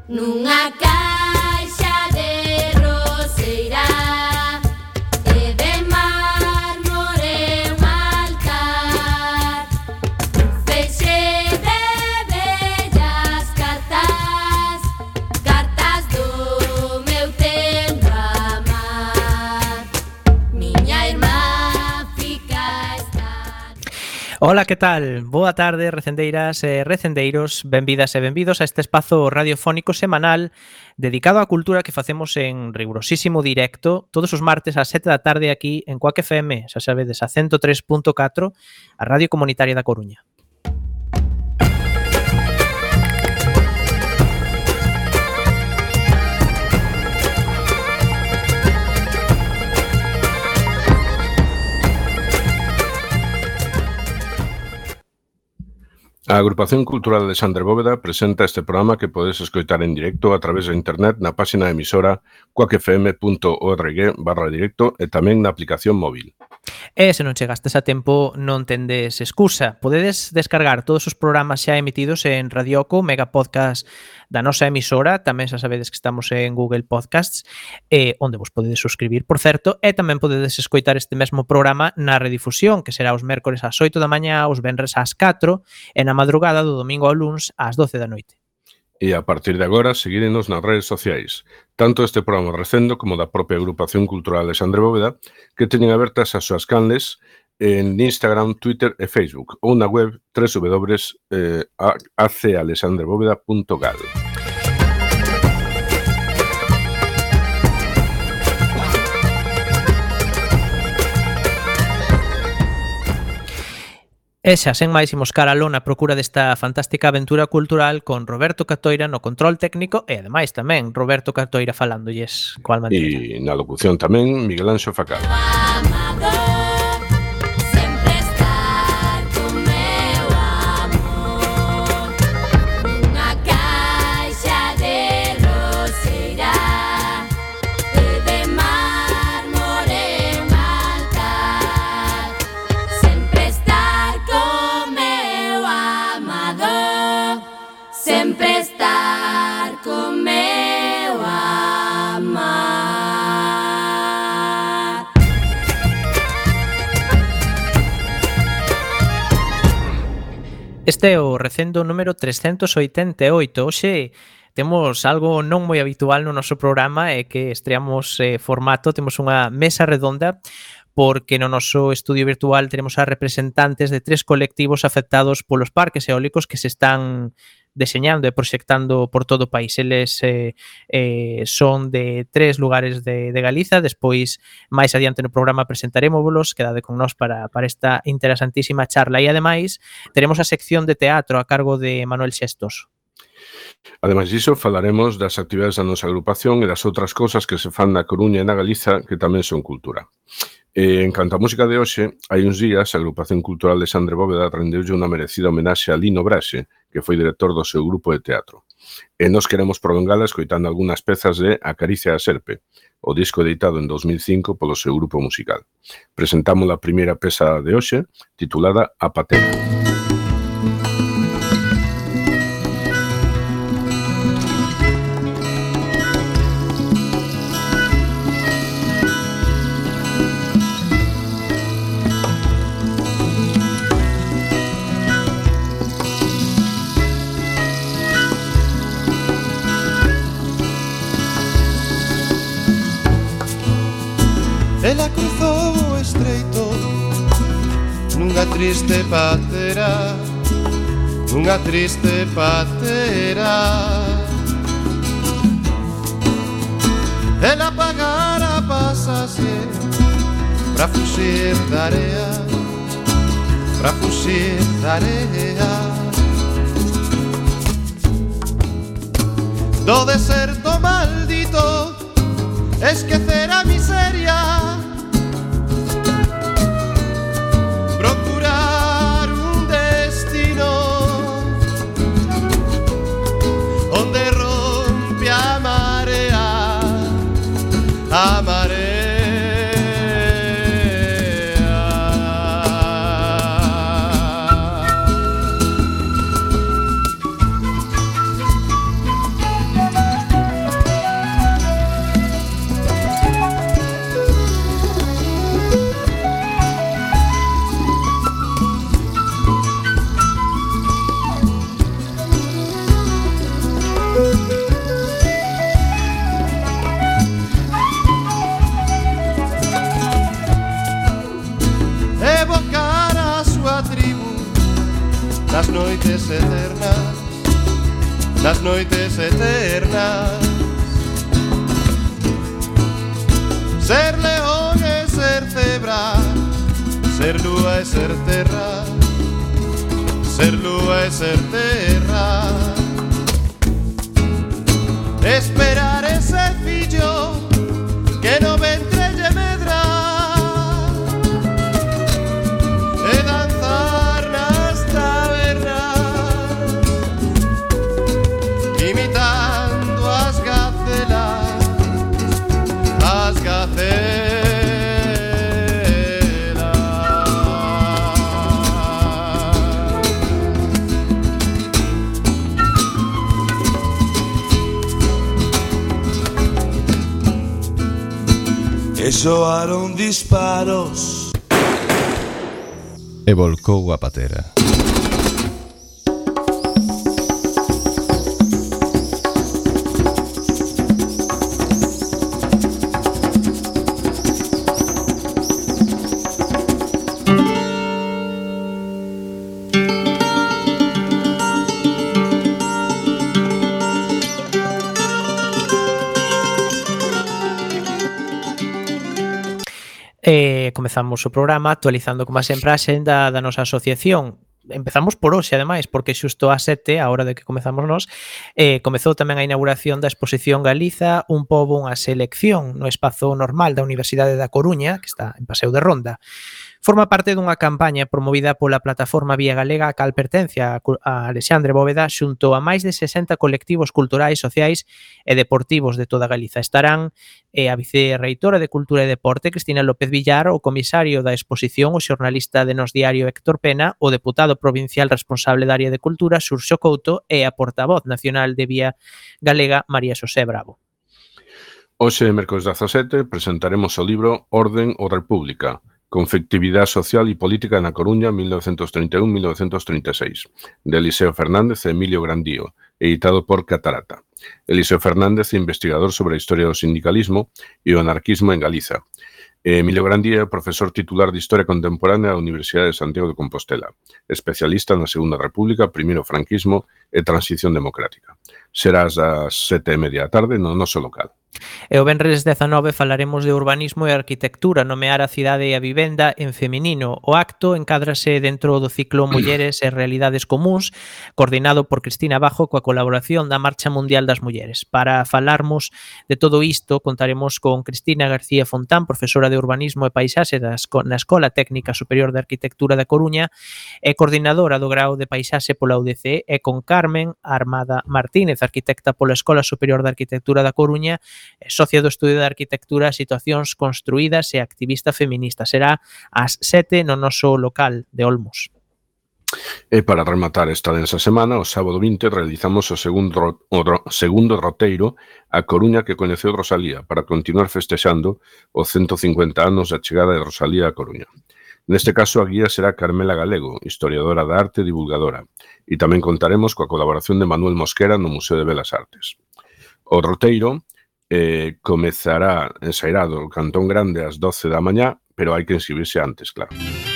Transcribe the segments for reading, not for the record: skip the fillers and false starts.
Nunha caixa de roseira e de mármore un altar, feixe de bellas cartas, cartas do meu tempo amar. Miña irmá fica estar. Ola, que tal? Boa tarde, recendeiras e recendeiros, benvidas e benvidos a este espazo radiofónico semanal dedicado á cultura que facemos en rigurosísimo directo todos os martes ás 7 da tarde aquí en Coac FM, xa sabedes, a 103.4, a Radio Comunitaria da Coruña. A Agrupación Cultural Alexandre Bóveda presenta este programa que podes escoitar en directo a través de internet na páxina emisora coacfm.org/directo e tamén na aplicación móvil. E se non chegastes a tempo, non tendes excusa. Podedes descargar todos os programas xa emitidos en Radioco, Mega Podcast da nosa emisora, tamén xa sabedes que estamos en Google Podcasts, onde vos podedes suscribir, por certo, e tamén podedes escoitar este mesmo programa na redifusión, que será os mércores ás 8 da mañá, os venres ás 4, e na madrugada do domingo ao luns ás 12 da noite. E a partir de agora, seguírenos nas redes sociais, tanto este programa recendo como da propia Agrupación Cultural Alexandre Bóveda, que teñen abertas as súas canles en Instagram, Twitter e Facebook, ou na web www.acalexandrebóveda.gal. E xa, sen máis, imos cara aló na procura desta fantástica aventura cultural con Roberto Catoira no control técnico e, ademais, tamén Roberto Catoira falándolles coa almanteira. E na locución tamén Miguel Anxo Facal. Amador, sempre estar con meu amor. Nunha caixa de roseira e de mármore un altar, sempre estar con meu amador, sempre estar con meu amar. Este é o recendo número 388. Hoxe temos algo non moi habitual no noso programa, é que estreamos formato, temos unha mesa redonda, porque no noso estudio virtual tenemos a representantes de 3 colectivos afectados polos parques eólicos que se están deseñando e proxectando por todo o país. Eles son de 3 lugares de Galiza. Despois, máis adiante no programa presentarémoslos, quedade con nós para esta interesantísima charla. E ademais, teremos a sección de teatro a cargo de Manuel Xestos. Ademais diso, falaremos das actividades da nosa agrupación e das outras cousas que se fan na Coruña e na Galiza que tamén son cultura. En canto a música de hoxe, hai uns días a Agrupación Cultural Alexandre Bóveda rendeulle unha merecida homenaxe a Lino Braxe, que foi director do seu grupo de teatro. E nós queremos prolongala escoitando algunhas pezas de A Caricia da Serpe, o disco editado en 2005 polo seu grupo musical. Presentamos a primeira peza de hoxe, titulada A Patena. Ela cruzou o estreito nunha triste patera, nunha triste patera. Ela pagara pasase pra fuxir da area, pra fuxir da area. Do deserto maldito esquecer a miseria, procurar un destino onde rompe a marea, a marea. noites eternas, nas noites eternas. Ser león e ser cebra, ser lúa e ser terra, ser lúa e ser terra. Esperar ese fillo que no ventre lle medra e danzar nas tabernas imitando as gacelas, as gacelas. E soaron disparos E volcou a patera. Comezamos o programa actualizando, como sempre, a xenda da nosa asociación. Empezamos por hoxe, ademais, porque xusto a 7, a hora de que comezamos nós, comezou tamén a inauguración da exposición Galiza, un pobo, unha selección, no espazo normal da Universidade da Coruña, que está en Paseo de Ronda. Forma parte dunha campaña promovida pola plataforma Vía Galega, a cal pertence a Alexandre Bóveda, xunto a máis de 60 colectivos culturais, sociais e deportivos de toda Galiza. Estarán a vicerreitora de Cultura e Deporte, Cristina López Villar, o comisario da exposición, o xornalista de Nos Diario, Héctor Pena, o deputado provincial responsable da área de Cultura, Xurxo Couto, e a portavoz nacional de Vía Galega, María Xosé Bravo. Hoxe, mércoles 17, presentaremos o libro Orden ou República, Conflictividade Social e Política na Coruña 1931-1936, de Eliseo Fernández e Emilio Grandío, editado por Catarata. Eliseo Fernández é investigador sobre a historia do sindicalismo e o anarquismo en Galiza. Emilio Grandío é profesor titular de Historia Contemporánea da Universidade de Santiago de Compostela, especialista na Segunda República, primeiro franquismo e transición democrática. Será ás 7:30 da tarde no noso local. E o venres 19 falaremos de urbanismo e arquitectura, nomear a cidade e a vivenda en feminino. O acto encádrase dentro do ciclo Mulleres e Realidades Comúns, coordinado por Cristina Bajo coa colaboración da Marcha Mundial das Mulleres. Para falarmos de todo isto, contaremos con Cristina García Fontán, profesora de Urbanismo e Paisaxe na Escola Técnica Superior de Arquitectura da Coruña e coordinadora do grao de Paisaxe pola UDC, e con Carmen Armada Martínez, arquitecta pola Escola Superior de Arquitectura da Coruña, socia do Estudio de Arquitectura, Situacións Construídas e activista feminista. Será ás 7 no noso local de Olmos. E para rematar esta densa semana, o sábado 20 realizamos o segundo roteiro a Coruña que coñeceu Rosalía, para continuar festexando os 150 anos da chegada de Rosalía a Coruña. Neste caso, a guía será Carmela Galego, historiadora da arte e divulgadora, e tamén contaremos coa colaboración de Manuel Mosquera no Museo de Belas Artes. O roteiro sairá do Cantón Grande ás 12 da mañá, pero hai que inscribirse antes, claro.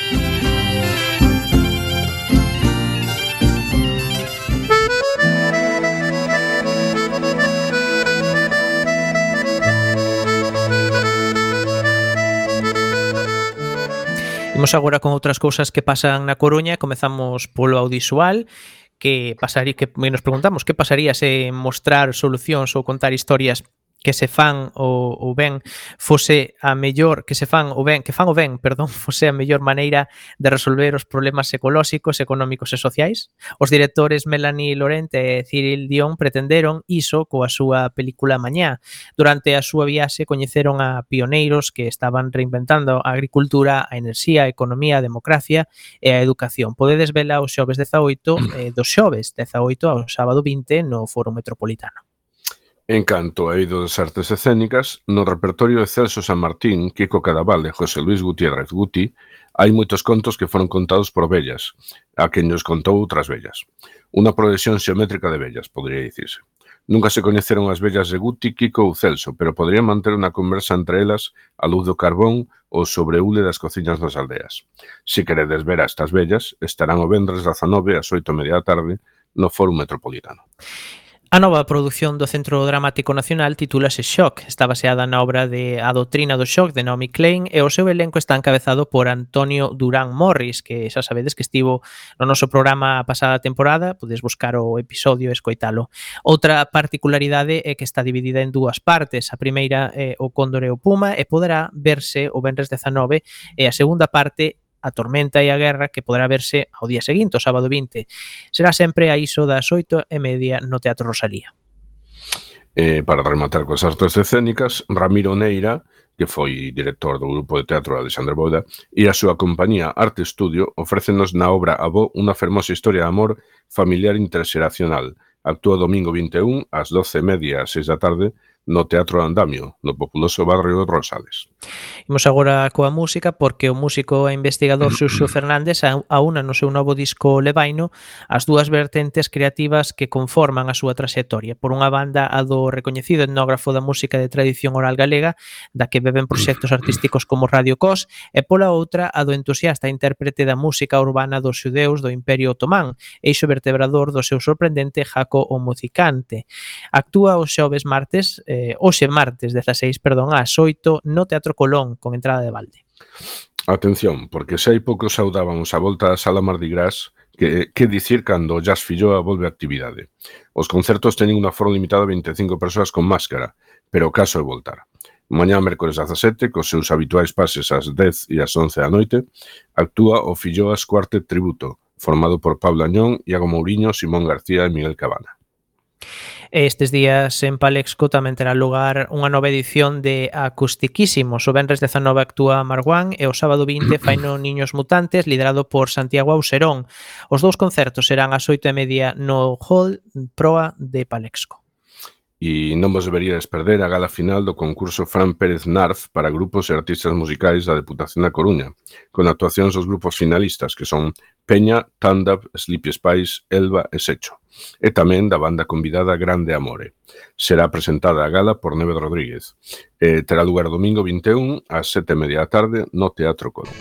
Imos agora con outras cousas que pasan na Coruña. Comezamos polo audiovisual. Que nos preguntamos que pasaría se mostrar solucións ou contar historias que se fan o ben fose a mellor fose a mellor maneira de resolver os problemas ecolóxicos, económicos e sociais. Os directores Melanie Lorente e Cyril Dion pretenderon iso coa súa película Mañá. Durante a súa viaxe coñeceron a pioneiros que estaban reinventando a agricultura, a enerxía, a economía, a democracia e a educación. Podedes vela o xoves 18 do xoves 18 ao sábado 20 no Foro Metropolitano. En canto a eido das artes escénicas, no repertorio de Celso San Martín, Kiko Cadaval e José Luis Gutiérrez Guti, hai moitos contos que foron contados por vellas, a quen nos contou outras vellas. Unha progresión xeométrica de vellas, podría dicirse. Nunca se coñeceron as vellas de Guti, Kiko ou Celso, pero poderían manter unha conversa entre elas a luz do carbón ou sobre o ule das cociñas das aldeas. Se queredes ver a estas vellas, estarán o vendres 19 ás 8:30 da tarde no Fórum Metropolitano. A nova produción do Centro Dramático Nacional titúlase Shock. Está baseada na obra de A doutrina do shock de Naomi Klein e o seu elenco está encabezado por Antonio Durán Morris, que xa sabedes que estivo no noso programa a pasada temporada, podes buscar o episodio e escoitalo. Outra particularidade é que está dividida en dúas partes. A primeira é o Cóndor e o Puma e poderá verse o venres 19 e a segunda parte A tormenta e a guerra, que poderá verse ao día seguinte, o sábado 20. Será sempre a iso das 8:30 no Teatro Rosalía. Para rematar coas artes escénicas, Ramiro Neira, que foi director do grupo de teatro Alexandre Boida, e a súa compañía Arte Estudio ofrécenos na obra Avó unha fermosa historia de amor familiar interxeracional. Actúa domingo 21 ás 12:30 ás 6 da tarde no Teatro Andamio, no populoso barrio de Rosales. Imos agora coa música porque o músico e investigador Xurxo Fernández aúna no seu novo disco Levaino as dúas vertentes creativas que conforman a súa traxectoria. Por unha banda, a do recoñecido etnógrafo da música de tradición oral galega, da que beben proxectos artísticos como Radio Cos, e pola outra, a do entusiasta intérprete da música urbana dos xudeus do Imperio Otomán, eixo vertebrador do seu sorprendente Jaco o Musicante. Actúa os xoves martes, hoxe martes 16, ás 8 no Teatro Colón, con entrada de balde. Atención, porque se hai pouco saudábamos a volta da Sala Mardi Gras, que dicir cando o Jazz Filloa volve a actividade. Os concertos teñen unha aforo limitado a 25 persoas con máscara, pero o caso é voltar. Mañá, mércores 17, cos seus habituais pases ás 10 e ás 11 da noite, actúa o Filloas Quartet Tributo, formado por Pablo Añón, Iago Mouriño, Simón García e Miguel Cabana. Estes días en Palexco tamén terá lugar unha nova edición de Acustiquísimos. O venres 19 actúa Marguán e o sábado 20 faino Niños Mutantes, liderado por Santiago Auserón. Os dous concertos serán ás 8:30 no Hall Proa de Palexco. E non vos deberíades perder a gala final do concurso Fran Pérez Narf para grupos e artistas musicais da Deputación da Coruña, con actuacións dos grupos finalistas, que son Peña, Tandap, Sleepy Spice, Elba e Secho, e tamén da banda convidada Grande Amore. Será presentada a gala por Neve Rodríguez. Terá lugar domingo 21 ás 7:30 da tarde no Teatro Colón.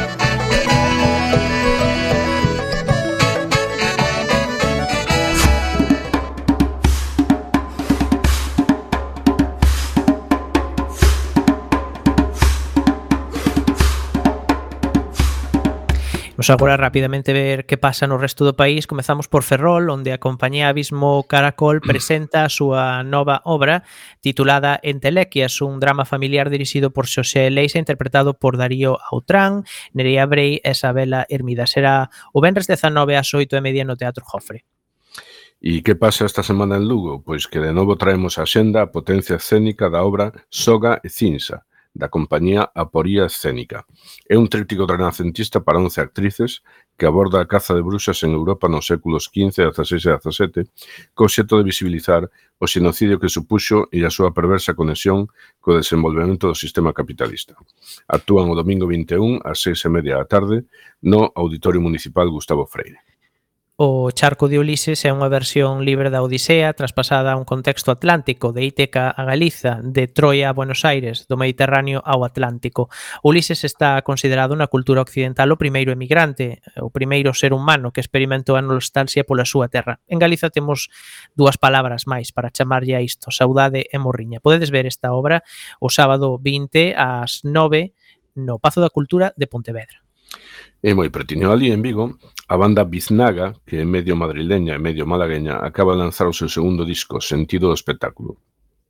Vamos agora rapidamente ver que pasa no resto do país. Comezamos por Ferrol, onde a compañía Abismo Caracol presenta a súa nova obra titulada Entelequias, un drama familiar dirixido por Xosé Leixa, interpretado por Darío Autrán, Nerea Brei e Isabela Hermida. Será o venres 19 ás 8:30 no Teatro Jofre. E que pasa esta semana en Lugo? Pois que de novo traemos a xenda a potencia escénica da obra Soga e Cinsa, da compañía Aporía Escénica. É un tríptico renacentista para 11 actrices que aborda a caza de bruxas en Europa nos séculos XV, XVI e XVII, co obxecto de visibilizar o xenocidio que supuxo e a súa perversa conexión co desenvolvemento do sistema capitalista. Actúan o domingo 21 ás 6:30 da tarde no Auditorio Municipal Gustavo Freire. O Charco de Ulises é unha versión libre da Odisea traspasada a un contexto atlántico, de Íteca a Galiza, de Troia a Buenos Aires, do Mediterráneo ao Atlántico. Ulises está considerado na cultura occidental o primeiro emigrante, o primeiro ser humano que experimentou a nostalgia pola súa terra. En Galiza temos dúas palabras máis para chamarlle a isto, saudade e morriña. Podedes ver esta obra o sábado 20 ás 9 no Pazo da Cultura de Pontevedra. E moi pretiño ali en Vigo, a banda Biznaga, que é medio madrileña e medio malagueña, acaba de lanzar o seu segundo disco, Sentido do Espectáculo.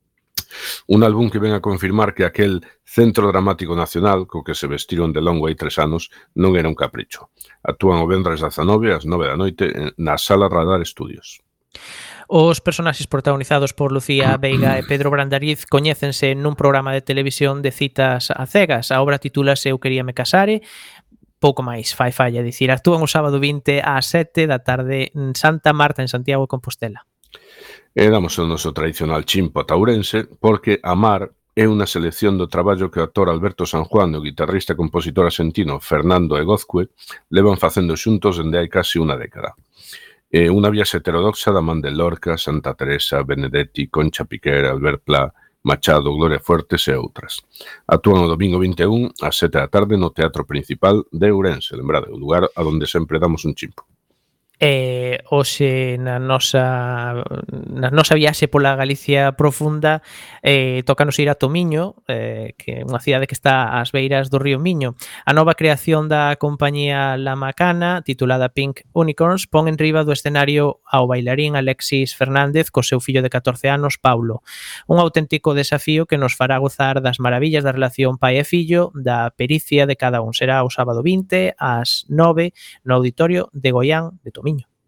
Un álbum que ven a confirmar que aquel Centro Dramático Nacional, co que se vestiron de longo hai 3 anos, non era un capricho. Actúan o venres 19 ás 9 da noite na Sala Radar Estudios. Os personaxes protagonizados por Lucía Veiga e Pedro Brandariz coñécense nun programa de televisión de citas a cegas. A obra titúlase Eu queríame casare, pouco máis, fai falla dicir. Actúan o sábado 20 ás 7 da tarde en Santa Marta, en Santiago de Compostela. E damos o noso tradicional chimpo taurense, porque Amar é unha selección do traballo que o actor Alberto San Juan e o guitarrista e compositor argentino Fernando Egozcue levan facendo xuntos dende hai casi unha década. Unha viaxe heterodoxa da man de Lorca, Santa Teresa, Benedetti, Concha Piquer, Albert Pla, Machado, Gloria Fuertes e outras. Actúan o domingo 21 ás 7 da tarde no Teatro Principal de Ourense, lembrade, o lugar a donde sempre damos un chimpo. Hoxe na nosa viaxe pola Galicia profunda tócanos ir a Tomiño, que é unha cidade que está ás beiras do río Miño. A nova creación da compañía La Macana, titulada Pink Unicorns, pon en riba do escenario ao bailarín Alexis Fernández co seu fillo de 14 anos, Paulo. Un auténtico desafío que nos fará gozar das maravillas da relación pai e fillo, da pericia de cada un. Será o sábado 20 ás 9 no Auditorio de Goián de Tomiño.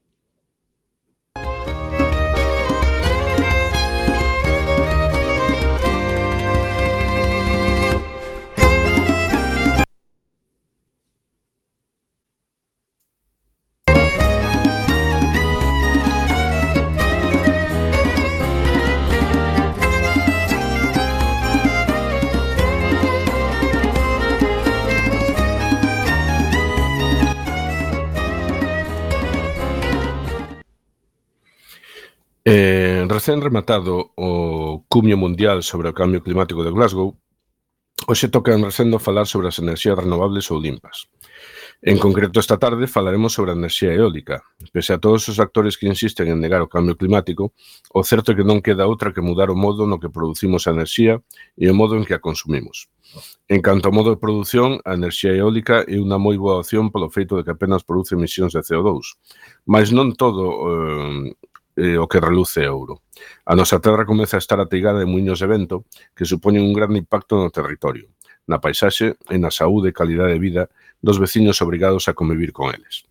Recén rematado o cumio mundial sobre o cambio climático de Glasgow, hoxe toca en Recendo falar sobre as enerxías renovables ou limpas. En concreto, esta tarde falaremos sobre a enerxía eólica. Pese a todos os actores que insisten en negar o cambio climático, o certo é que non queda outra que mudar o modo no que producimos a enerxía e o modo en que a consumimos. En canto ao modo de produción, a enerxía eólica é unha moi boa opción polo feito de que apenas produce emisións de CO2, mas non todo o que reluce ouro. A nosa terra comeza a estar ateigada de muiños de vento que supoñen un grande impacto no territorio, na paisaxe e na saúde e calidade de vida dos veciños obrigados a convivir con eles.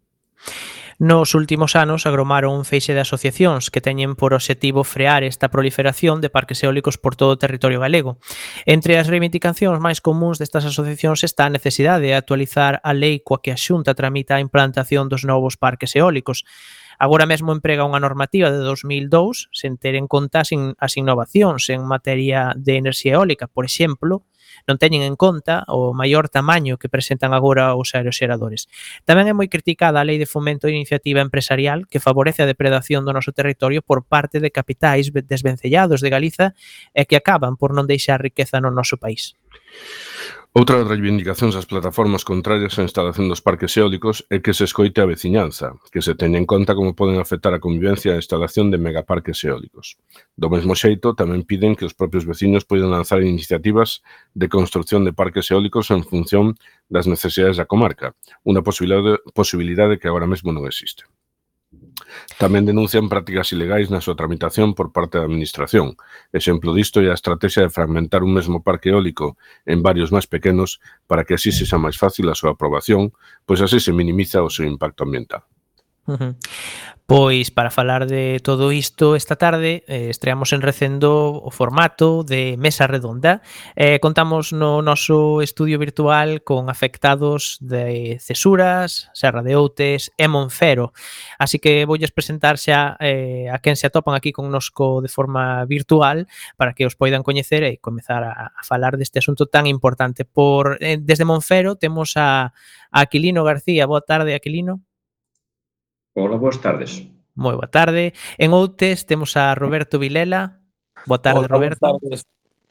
Nos últimos anos agromaron un feixe de asociacións que teñen por obxectivo frear esta proliferación de parques eólicos por todo o territorio galego. Entre as reivindicacións máis comuns destas asociacións está a necesidade de actualizar a lei coa que a Xunta tramita a implantación dos novos parques eólicos. Agora mesmo emprega unha normativa de 2002 sen ter en conta as innovacións en materia de enerxía eólica. Por exemplo, non teñen en conta o maior tamaño que presentan agora os aeroxeradores. Tamén é moi criticada a Lei de Fomento de Iniciativa Empresarial que favorece a depredación do noso territorio por parte de capitais desvencellados de Galiza e que acaban por non deixar riqueza no noso país. Outra das reivindicacións das plataformas contrarias á instalación dos parques eólicos é que se escoite a veciñanza, que se teña en conta como poden afectar a convivencia e a instalación de megaparques eólicos. Do mesmo xeito, tamén piden que os propios veciños poidan lanzar iniciativas de construción de parques eólicos en función das necesidades da comarca, unha posibilidade que agora mesmo non existe. Tamén denuncian prácticas ilegais na súa tramitación por parte da Administración. Exemplo disto é a estrategia de fragmentar un mesmo parque eólico en varios máis pequenos para que así sexa máis fácil a súa aprobación, pois así se minimiza o seu impacto ambiental. Pois para falar de todo isto esta tarde estreamos en Recendo o formato de mesa redonda. Contamos no noso estudio virtual con afectados de Cesuras, Serra de Outes e Monfero. Así que voulles presentar xa a quen se atopan aquí connosco de forma virtual para que os poidan coñecer e comezar a falar deste asunto tan importante. Desde Monfero temos a Aquilino García. Boa tarde, Aquilino. Hola, boas tardes. Moi boa tarde. En Outes temos a Roberto Vilela. Boa tarde, Roberto. Boa tarde.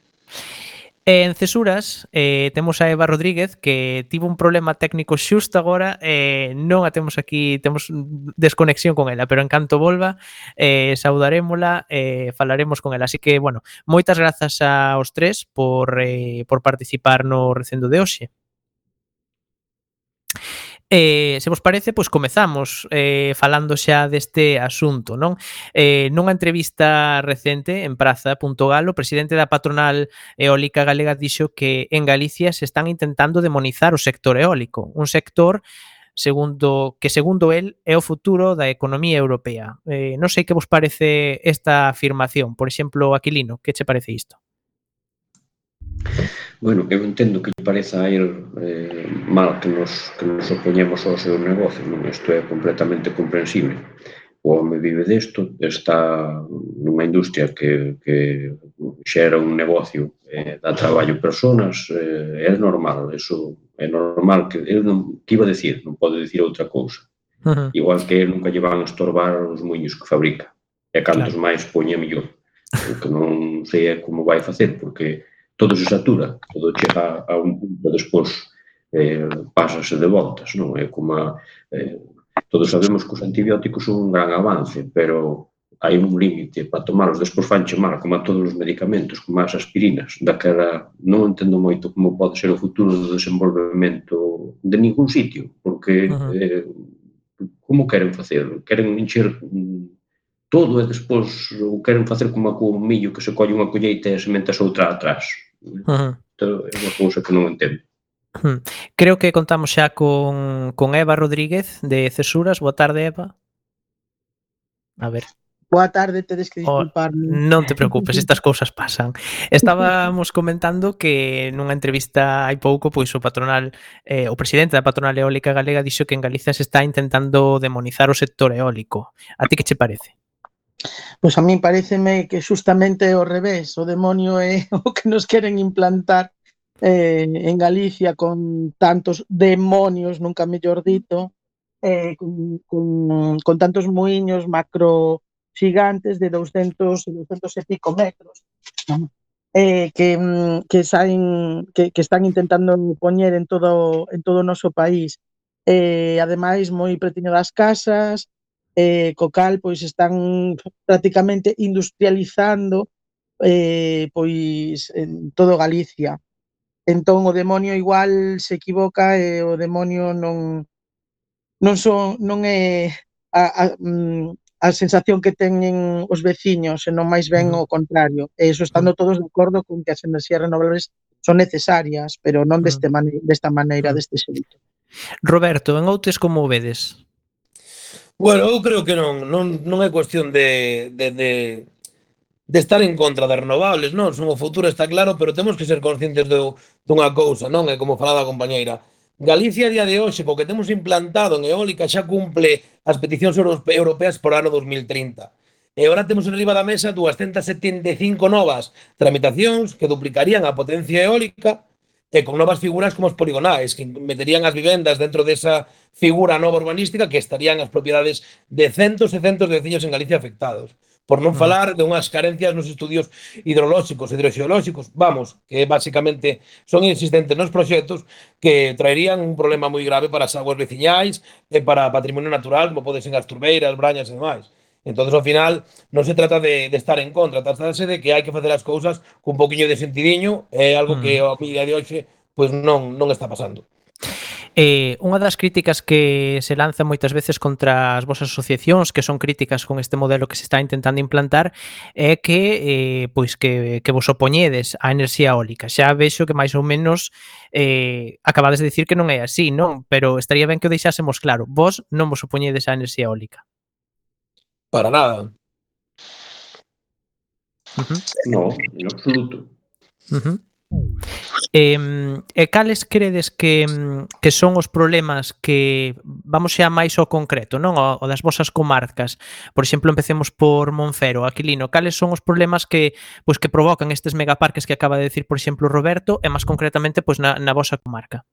En Cesuras temos a Eva Rodríguez, que tivo un problema técnico xusto agora, non a temos aquí, temos desconexión con ela, pero en canto volva saudarémola, falaremos con ela. Así que, bueno, moitas grazas aos tres por participar no Recendo de hoxe. Se vos parece, pois comezamos falando xa deste asunto, non? Nunha entrevista recente en Praza.gal, o presidente da patronal eólica galega dixo que en Galicia se están intentando demonizar o sector eólico, un sector segundo el é o futuro da economía europea. Non sei que vos parece esta afirmación. Por exemplo, Aquilino, que che parece isto? Bueno, eu entendo que lle pareza a él mal que nos opoñemos ao seu negocio, non? Isto é completamente comprensible. O home vive desto, está nunha industria que xera un negocio, dá traballo a personas, é normal, eso é normal, que eu non, que iba a decir, non pode decir outra cousa. Igual que nunca lle van a estorbar os muiños que fabrica. E cantos máis poña, mellor. O que non sei é como vai facer, porque todo se satura, todo chega a un punto, despois pásase de voltas, non? É como todos sabemos que os antibióticos son un gran avance, pero hai un límite para tomarlos, despois fanche mal, como a todos os medicamentos, como as aspirinas, daquela non entendo moito como pode ser o futuro do desenvolvemento de ningún sitio, porque como queren facer? Queren encher todo e despois queren facer como co millo que se colle unha colleita e sementas outra atrás. Isto é unha cousa que non entendo. Creo que contamos xa con Eva Rodríguez de Cesuras. Boa tarde, Eva. A ver. Boa tarde, tedes que disculparme. Non te preocupes, estas cousas pasan. Estábamos comentando que nunha entrevista hai pouco, pois o patronal, o presidente da patronal eólica galega dixo que en Galicia se está intentando demonizar o sector eólico. A ti que che parece? Pois a min pareceme que xustamente é o revés, o demonio é o que nos queren implantar en Galicia con tantos demonios, nunca mellor dito, con tantos muiños macro gigantes de 200 e pico metros, que están intentando poñer en todo o noso país. Ademais, moi pretiño das casas, co cal pois están prácticamente industrializando pois en todo Galicia. Entón o demonio igual se equivoca e o demonio non é a sensación que teñen os veciños, senón máis ben o contrario. E iso estando todos de acordo con que as enerxías renovables son necesarias, pero non desta maneira, deste xeito. Roberto, en Outes como o vedes? Bueno, eu creo que non é cuestión de estar en contra das renovables, non? O futuro está claro, pero temos que ser conscientes dunha cousa, non? É como falaba a compañeira. Galicia, a día de hoxe, co que temos implantado en eólica, xa cumple as peticións europeas por ano 2030. E agora temos en riba da mesa 275 novas tramitacións que duplicarían a potencia eólica e con novas figuras como os poligonais, que meterían as vivendas dentro desa figura nova urbanística que estarían as propiedades de centos e centos de veciños en Galicia afectados. Por non falar de unhas carencias nos estudios hidrolóxicos e hidroxeolóxicos, que basicamente son insistentes nos proxectos que traerían un problema moi grave para as aguas veciñais e para o patrimonio natural, como poden ser as turbeiras, brañas e demais. Entón, ao final, non se trata de estar en contra, trátase de que hai que facer as cousas cun poquinho de sentidiño, é algo que a día de hoxe pois non está pasando. Unha das críticas que se lanza moitas veces contra as vosas asociacións, que son críticas con este modelo que se está intentando implantar, é que vos opoñedes á enerxía eólica. Xa vexo que máis ou menos acabades de dicir que non é así, non? Pero estaría ben que o deixásemos claro. Vos non vos opoñedes á enerxía eólica. Para nada. No, en absoluto. E cales credes que son os problemas que, vamos xa máis ao concreto, non? O das vosas comarcas. Por exemplo, empecemos por Monfero. Aquilino, cales son os problemas que provocan estes megaparques que acaba de decir, por exemplo, Roberto, e máis concretamente na vosa comarca?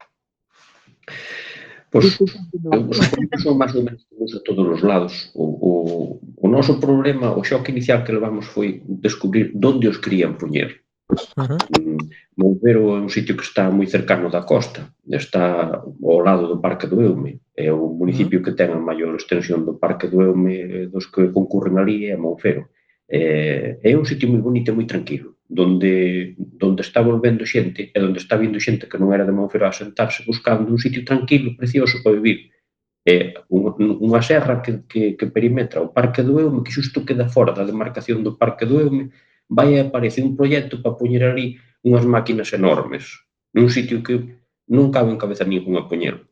Pois, os problemas son máis ou menos a todos os lados. O noso problema, o xoque inicial que levamos foi descubrir onde os querían poñer. Monfero é un sitio que está moi cercano da costa, está ao lado do Parque do Eume, é o municipio que ten a maior extensión do Parque do Eume dos que concurren ali é Monfero. É un sitio moi bonito e moi tranquilo, donde está volvendo xente e onde está vindo xente que non era de Monfero a sentarse buscando un sitio tranquilo, precioso para vivir. É unha serra que perimetra o Parque do Eume, que xusto queda fora da demarcación do Parque do Eume. Vai a aparecer un proxecto para poñer ali unhas máquinas enormes nun sitio que non cabe en cabeza ninguna poñer.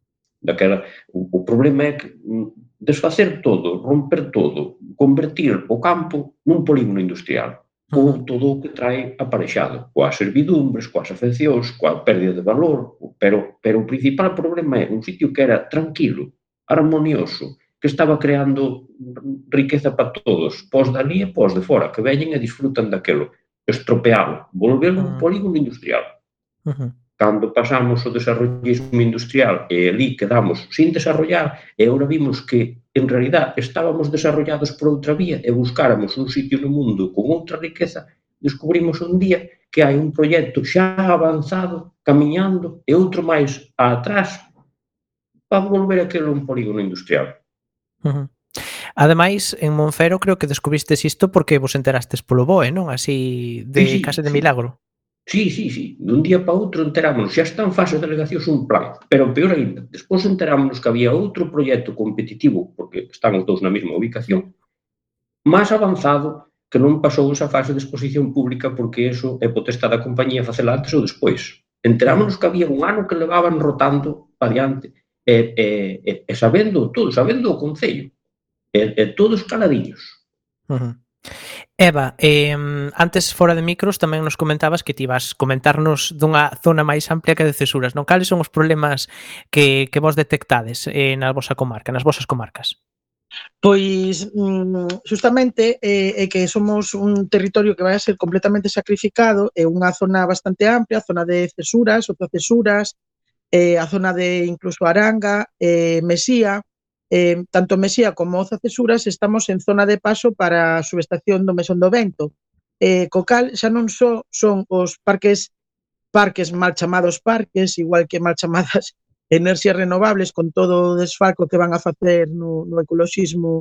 O problema é que desfacer todo, romper todo, convertir o campo nun polígono industrial, con todo o que trae aparexado, coas servidumbres, coas afeccións, coa pérdida de valor, pero o principal problema é un sitio que era tranquilo, armonioso, que estaba creando riqueza para todos, pos dali e pos de fora, que veñen e disfrutan daquelo, estropealo, volverlo un polígono industrial. cando pasamos o desarrollismo industrial e ali quedamos sin desarrollar e agora vimos que en realidad estábamos desarrollados por outra vía e buscáramos un sitio no mundo con outra riqueza, descubrimos un día que hai un proxecto xa avanzado, camiñando, e outro máis atrás para volver aquilo un polígono industrial. Ademais, en Monfero creo que descubristes isto porque vos enterastes polo BOE, non? Así de case de milagro. Sí. Dun día para outro enterámonos, xa está en fase de delegacións un plan, pero peor ainda, despois enterámonos que había outro proxecto competitivo, porque están os dous na mesma ubicación, máis avanzado, que non pasou esa fase de exposición pública porque eso é potestade da compañía facela antes ou despois. Enterámonos que había un ano que levaban rotando para diante e sabendo todo, sabendo o Concello, e todos caladiños. Eva, antes fora de micros tamén nos comentabas que ti ibas comentarnos dunha zona máis amplia que de cesuras, non? Cales son os problemas que vos detectades na vosa comarca, nas vosas comarcas? Pois, xustamente, é que somos un territorio que vai a ser completamente sacrificado, é unha zona bastante amplia, a zona de cesuras, otocesuras, a zona de incluso Aranga, Mesía, tanto Mesía como Oza-Cesuras estamos en zona de paso para a subestación do Mesón do Vento, co cal xa non só son os parques mal chamados parques, igual que mal chamadas enerxías renovables, con todo o desfalco que van a facer no ecoloxismo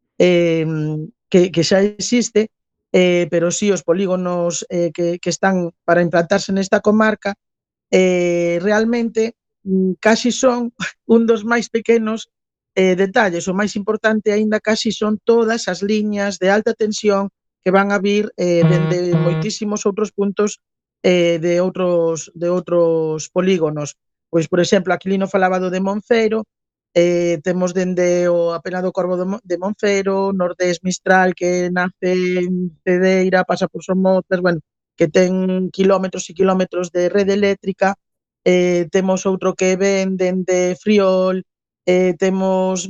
que xa existe, pero sí os polígonos que están para implantarse nesta comarca, realmente casi son un dos máis pequenos detalles. O máis importante aínda casi son todas as liñas de alta tensión que van a vir dende moitísimos outros puntos de outros polígonos. Pois, por exemplo, Aquilino falaba do de Monfero, temos dende o Apenado Corvo de Monfero, Nordés Mistral, que nace en Cedeira, pasa por Somozas, bueno, que ten quilómetros e quilómetros de rede eléctrica, temos outro que ven dende Friol, temos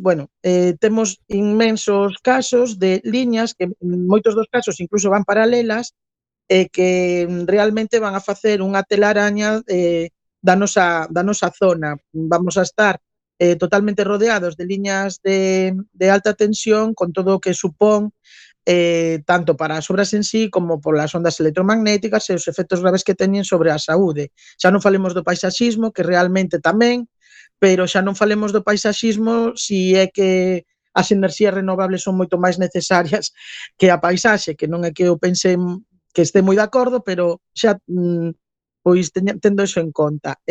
inmensos casos de liñas que en moitos dos casos incluso van paralelas e que realmente van a facer unha telaraña da nosa zona. Vamos a estar totalmente rodeados de liñas de alta tensión con todo o que supón tanto para as obras en sí como polas ondas electromagnéticas e os efectos graves que teñen sobre a saúde. Xa non falemos do paisaxismo, que realmente tamén, pero xa non falemos do paisaxismo si é que as enerxías renovables son moito máis necesarias que a paisaxe, que non é que eu pense que este moi de acordo, pero xa pois tendo eso en conta.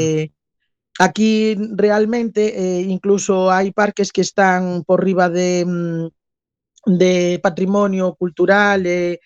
Aquí realmente incluso hai parques que están por riba de patrimonio cultural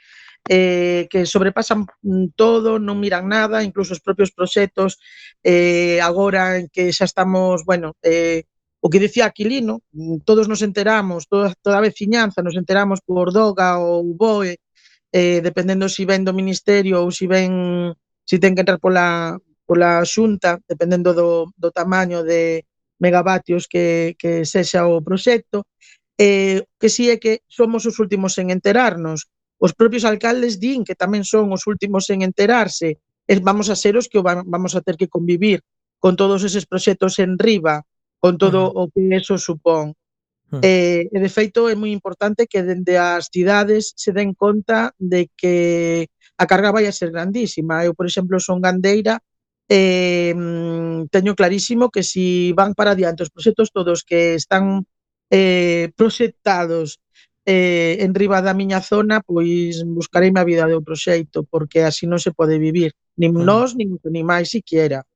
que sobrepasan todo, non miran nada, incluso os propios proxectos agora en que xa estamos, o que dicía Aquilino, todos nos enteramos, toda a veciñanza nos enteramos por Doga ou BOE, dependendo si ven do Ministerio ou si ten que entrar pola Xunta, dependendo do tamaño de megavatios que sexa o proxecto, que si é que somos os últimos en enterarnos. Os propios alcaldes din que tamén son os últimos en enterarse, vamos a ser os que vamos a ter que convivir con todos eses proxectos en riba, con todo o que eso supón. E de feito é moi importante que dende as cidades se den conta de que a carga vai a ser grandísima. Eu, por exemplo, son gandeira, teño clarísimo que si van para adiante os proxectos todos que están proxectados en riba da miña zona, pois buscareime a vida de outro xeito, porque así non se pode vivir, nin nós, nin os animais siquiera.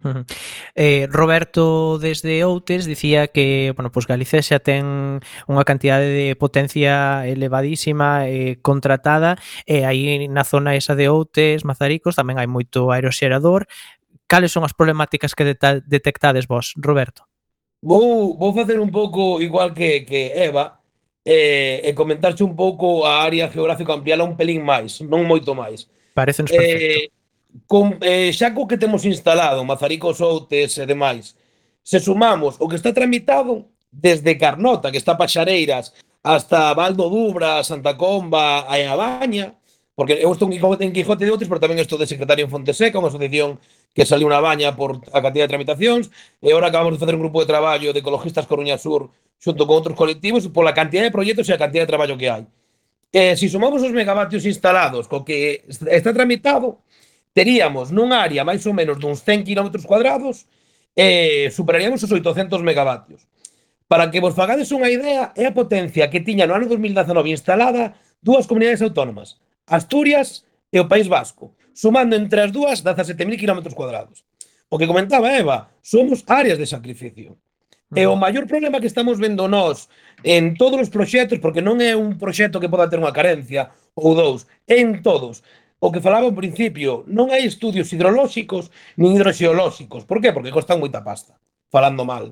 Roberto desde Outes dicía que, pues Galicia xa ten unha cantidade de potencia elevadísima contratada e aí na zona esa de Outes, Mazaricos, tamén hai moito aeroxerador. Cales son as problemáticas que detectades vos, Roberto? Vou facer un pouco igual que Eva e comentarche un pouco a área geográfica, ampliala un pelín máis, non moito máis. Parécenos perfecto. Xa co que temos instalado, Mazaricos, Outes e demais, se sumamos o que está tramitado desde Carnota, que está pa Xareiras, hasta Val do Dubra, Santa Comba e a Baña, porque eu estou en Quijote de Outros, pero tamén estou de secretario en Fonteseca, unha asociación que saliu unha baña por a cantidad de tramitacións, e agora acabamos de facer un grupo de traballo de ecologistas Coruña Sur xunto con outros colectivos pola cantidad de proxectos e a cantidad de traballo que hai. Se sumamos os megavatios instalados co que está tramitado, teríamos nun área máis ou menos duns 100 km cuadrados superaríamos os 800 megavatios. Para que vos fagades unha idea, é a potencia que tiña no ano 2019 instalada dúas comunidades autónomas, Asturias e o País Vasco, sumando entre as dúas 17.000 km cuadrados. O que comentaba Eva, somos áreas de sacrificio. E o maior problema que estamos vendo nós en todos os proxectos, porque non é un proxecto que poda ter unha carencia ou dous, en todos. O que falaba ao principio, non hai estudios hidrolóxicos nin hidroxeolóxicos. Por qué? Porque costan moita pasta, falando mal.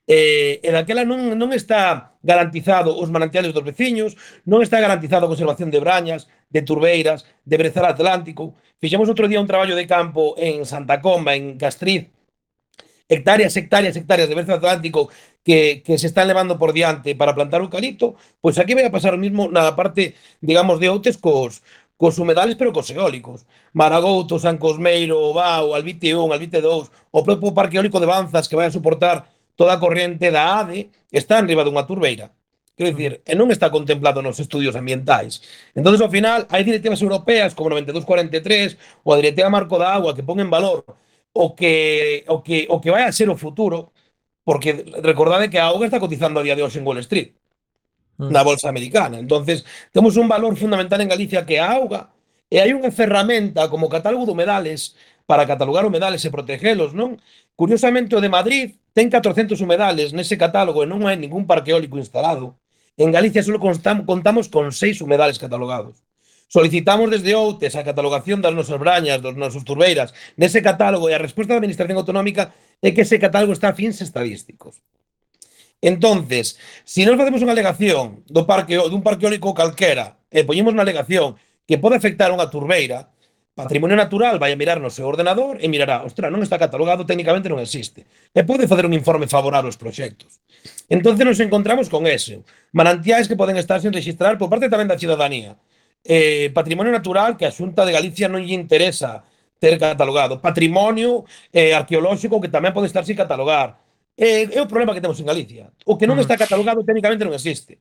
E daquela non está garantizado os manantiales dos veciños, non está garantizado a conservación de brañas, de turbeiras, de brezal atlántico. Fixemos outro día un traballo de campo en Santa Comba, en Castriz, hectáreas de brezal atlántico que se están levando por diante para plantar eucalipto. Pois aquí vai a pasar o mismo na parte, digamos, de Outes cos humedales, pero cos eólicos. Maragouto, San Cosmeiro, Bao, Albite 1, Albite 2, o propio Parque Eólico de Banzas, que vai a soportar toda a corrente da ADE, está enriba dunha turbeira. Quero dicir, non está contemplado nos estudios ambientais. Entón, ao final, hai directivas europeas como 9243 ou a Directiva Marco da Agua que pon en valor o que vai a ser o futuro, porque recordade que a auga está cotizando a día de hoxe en Wall Street, na bolsa americana. Entonces, temos un valor fundamental en Galicia que é a auga, e hai unha ferramenta como catálogo de humedales para catalogar humedales e protegelos, non? Curiosamente, o de Madrid ten 400 humedales nese catálogo e non hai ningún parque eólico instalado. En Galicia só contamos con 6 humedales catalogados. Solicitamos desde Outes a catalogación das nosas brañas, dos nosos turbeiras, nese catálogo, e a resposta da Administración Autonómica é que ese catálogo está a fins estadísticos. Entonces, se nós facemos unha alegación dun parque eólico calquera e poñemos unha alegación que pode afectar unha turbeira, Patrimonio Natural vai a mirar no seu ordenador e mirará, ostras, non está catalogado, técnicamente non existe. E pode facer un informe favorável aos proxectos. Entonces nos encontramos con eso. Manantiais que poden estar sin registrar por parte tamén da cidadanía. Patrimonio Natural que a Xunta de Galicia non lle interesa ter catalogado. Patrimonio arqueolóxico que tamén pode estar sin catalogar. É o problema que temos en Galicia. O que non está catalogado técnicamente non existe.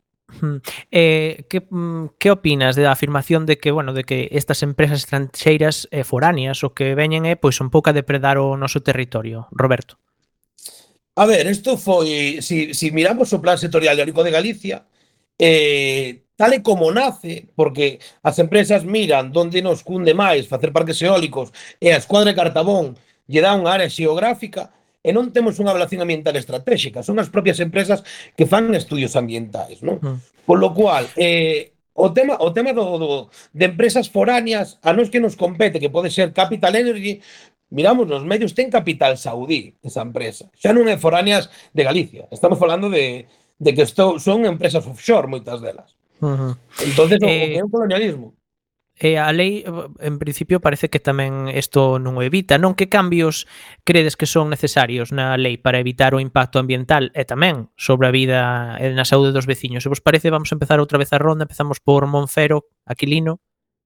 Que opinas da afirmación de que, bueno, de que estas empresas estranxeiras foráneas o que veñen é pois un pouco a depredar o noso territorio? Roberto. A ver, isto foi, si miramos o Plan Sectorial Eólico de Galicia, tal e como nace, porque as empresas miran onde nos cunde máis facer parques eólicos e a Escuadra de Cartabón lle dá unha área xeográfica, e non temos unha evaluación ambiental estratégica, son as propias empresas que fan estudios ambientais, non? Por lo cual, o tema de empresas foráneas, a nos que nos compete, que pode ser Capital Energy, miramos nos medios, ten capital saudí esa empresa, xa non é foráneas de Galicia, estamos falando de que son empresas offshore, moitas delas. Entonces, o que é un colonialismo. A lei, en principio, parece que tamén isto non o evita, non? Que cambios credes que son necesarios na lei para evitar o impacto ambiental e tamén sobre a vida e na saúde dos veciños? Se vos parece, vamos a empezar outra vez a ronda. Empezamos por Monfero, Aquilino.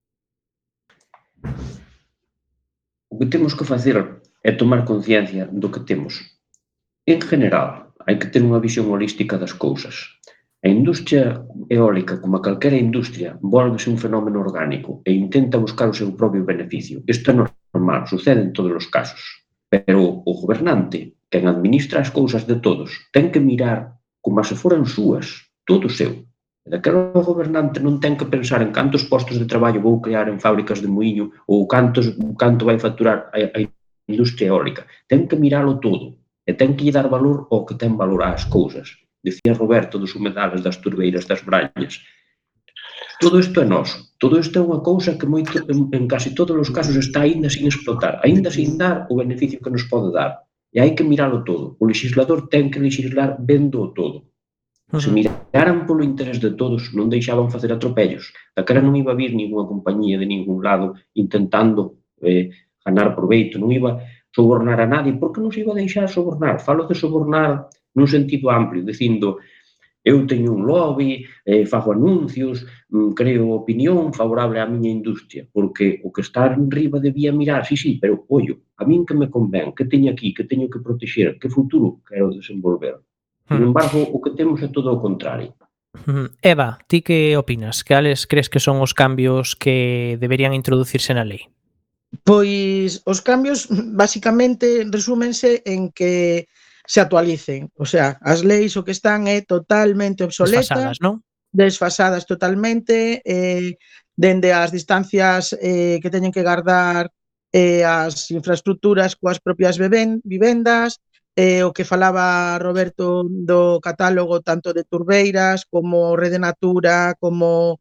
O que temos que facer é tomar conciencia do que temos. En general, hai que ter unha visión holística das cousas. A industria eólica, como a calquera industria, volvese un fenómeno orgánico e intenta buscar o seu propio beneficio. Isto é normal, sucede en todos os casos. Pero o gobernante, quen administra as cousas de todos, ten que mirar como se foran súas, todo seu. E daquela gobernante non ten que pensar en cantos postos de traballo vou crear en fábricas de moinho ou canto vai facturar a industria eólica. Ten que miralo todo e ten que lle dar valor ao que ten valor ás cousas. Decía Roberto dos humedales, das turbeiras, das brañas. Todo isto é noso. Todo isto é unha cousa que en casi todos os casos está aínda sin explotar, aínda sin dar o beneficio que nos pode dar. E hai que miralo todo. O legislador ten que legislar vendo o todo. Se miraran polo interés de todos, non deixaban facer atropellos. Daquela non iba a vir ninguna compañía de ningún lado intentando ganar proveito, non iba a sobornar a nadie, porque non se iba a deixar sobornar. Falo de sobornar nun sentido amplio, dicindo Eu teño un lobby, fago anuncios, creo opinión favorable á miña industria, porque o que está enriba debía mirar, sí, pero, ollo, a min que me convén, que teño aquí, que teño que protexer, que futuro quero desenvolver. Sin embargo, o que temos é todo o contrario. Eva, ti que opinas? Cales crees que son os cambios que deberían introducirse na lei? Pois os cambios basicamente resúmense en que se actualicen. O sea, as leis o que están é totalmente obsoletas, Desfasadas, non? desfasadas totalmente, dende as distancias que teñen que gardar as infraestructuras coas propias vivendas, o que falaba Roberto do catálogo tanto de turbeiras como Rede Natura, como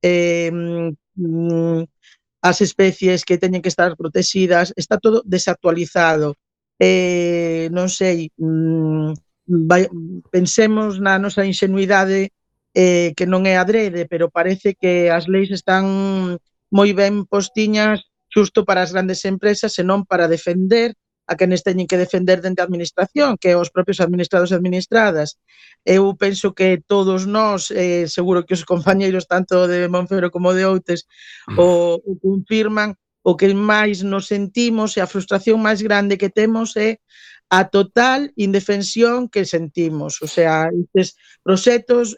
as especies que teñen que estar protegidas, está todo desactualizado. Non sei, pensemos na nosa ingenuidade, que non é adrede, pero parece que as leis están moi ben postiñas xusto para as grandes empresas e non para defender a quenes teñen que defender dende a administración, que os propios administrados e administradas. Eu penso que todos nós, seguro que os compañeiros tanto de Monfero como de Outes o confirman, o que máis nos sentimos e a frustración máis grande que temos é a total indefensión que sentimos. O sea, estes proxectos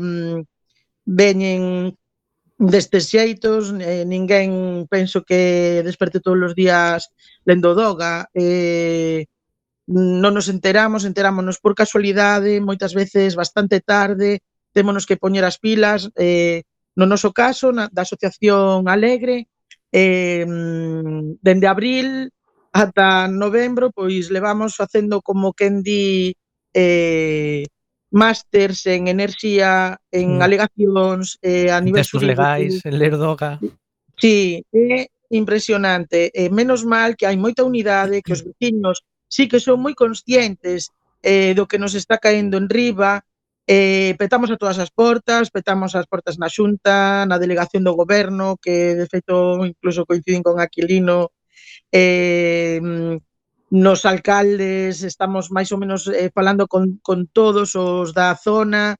veñen destes xeitos, ninguén penso que desperte todos os días lendo Doga, non nos enterámonos por casualidade, moitas veces bastante tarde, témonos que poñer as pilas, no noso caso, da Asociación Alegre, dende abril ata novembro, pois levamos facendo como quen di másters en enerxía, en alegacións, a nivel Textos legais, en ler Doga. Sí, é impresionante. Menos mal que hai moita unidade, que os veciños sí que son moi conscientes do que nos está caendo enriba, petamos as portas na Xunta, na delegación do Goberno, que de feito incluso coinciden con Aquilino, nos alcaldes estamos máis ou menos falando con todos os da zona,